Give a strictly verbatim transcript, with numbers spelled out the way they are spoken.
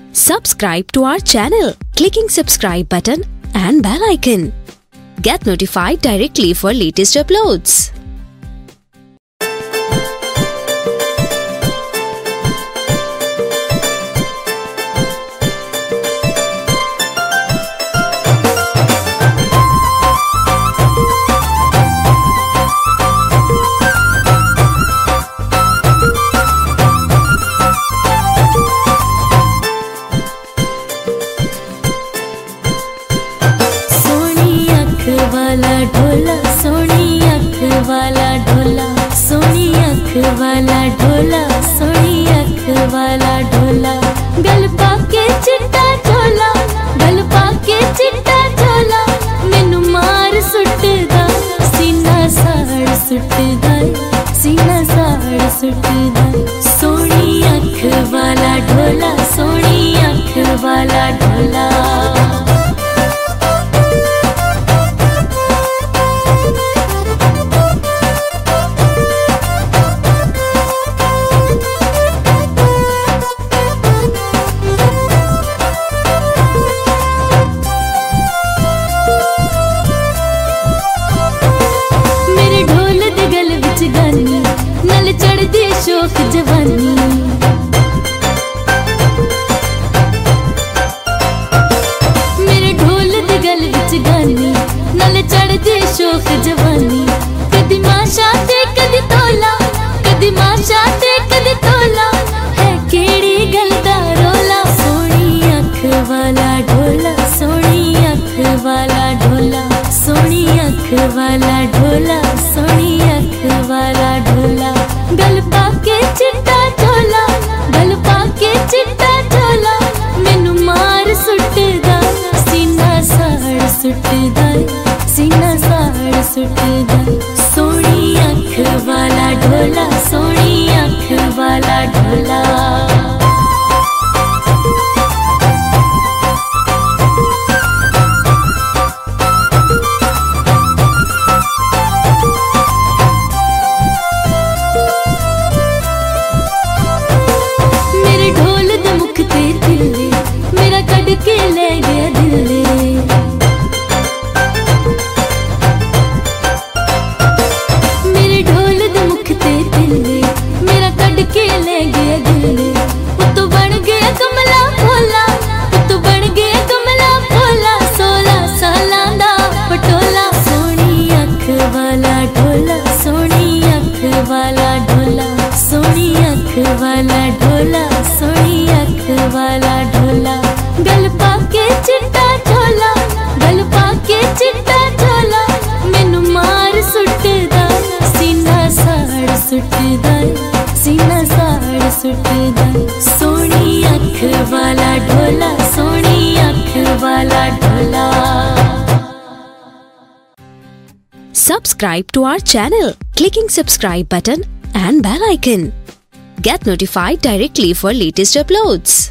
Subscribe to our channel, clicking subscribe button and bell icon. Get notified directly for latest uploads. वाला ढोला सोनी अख वाला ढोला सोनी अख वाला ढोला सोनी अख वाला ढोला गल पाके चिट्टा झोला गल पाके चिट्टा झोला मैनू मार सुटदा सीना साड़ सुटदा सीना साड़ सुटदा सोनी अख वाला ढोला सोनी अख वाला ढोला नल चढ़दी शौक जवानी मेरे ढोल दी गल विच गानी नल चढ़दी शौक जवानी कदी माशा ते कदी तोला कदी माशा ते कदी तोला है केड़ी गल दा रोला सोनी अख वाला ढोला सोनी अख वाला ढोला सोनी अख वाला ढोला सोनी अख वाला ढोला गल पाके चिट्टा झोला गल पाके चिट्टा झोला मैनू मार सुटदा सीना साड़ सुटदा सीना साड़ सुटदा सोनी अख वाला ढोला सोनी अख वाला ढोला के ले गया दिल मेरे ढोल दे मुख ते दिल मेरा कड के ले गया दिल तू बन गया कमला भोला तू बन गया कमला भोला सोलह सालां दा पटोला सोनी अख वाला ढोला सोनी अख वाला ढोला सोनी अख वाला ढोला सोनी अख वाला ढोला गल पाके चिट्टा झोला गल पाके चिट्टा झोला मैनू मार सुटदा सीना साड़ सुटदा सीना साड़ सुटदा सोनी अख वाला ढोला सोनी अख वाला ढोला Subscribe to our channel, clicking subscribe button and bell icon. Get notified directly for latest uploads.